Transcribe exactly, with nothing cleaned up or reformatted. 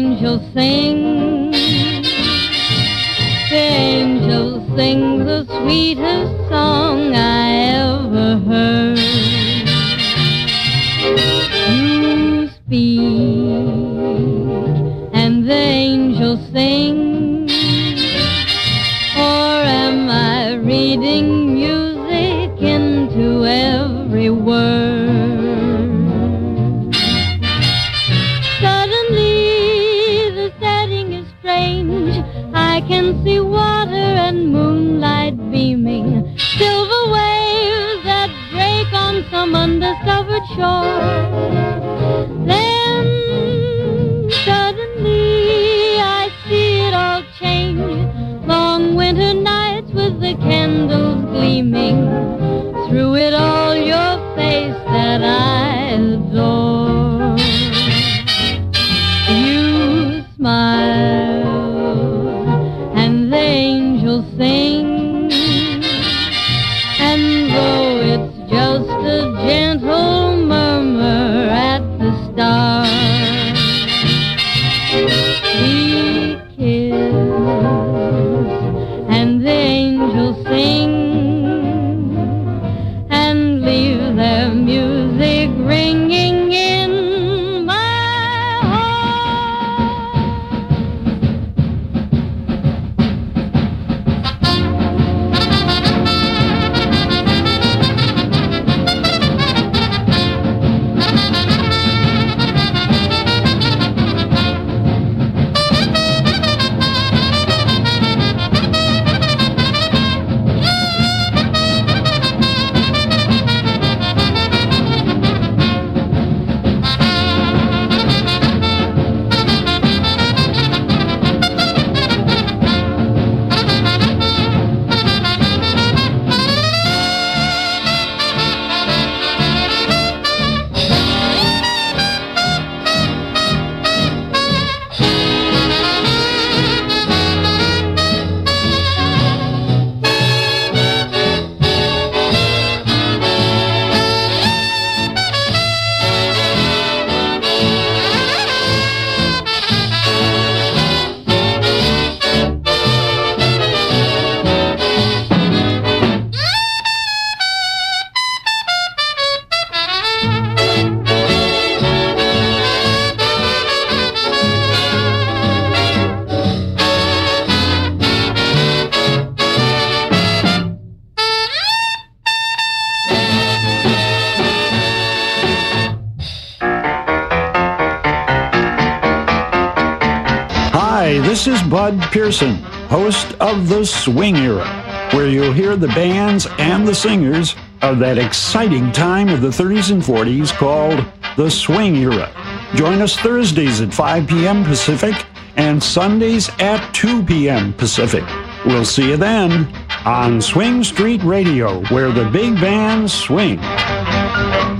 angels sing. The angels sing the sweetest song I ever heard. You speak, and the angels sing. Or am I reading music into every word? Suddenly the setting is strange. I can see water and moonlight beaming, silver waves that break on some undiscovered shore. Then suddenly I see it all change. Long winter nights with the candles gleaming. Through it all your face that I adore. You smile and the angels sing. And though it's just a gentle murmur at the start, we kiss and the angels sing and leave their music ringing in my heart. Hi, this is Bud Pearson, host of The Swing Era, where you'll hear the bands and the singers of that exciting time of the thirties and forties called The Swing Era. Join us Thursdays at five p.m. Pacific and Sundays at two p.m. Pacific. We'll see you then on Swing Street Radio, where the big bands swing.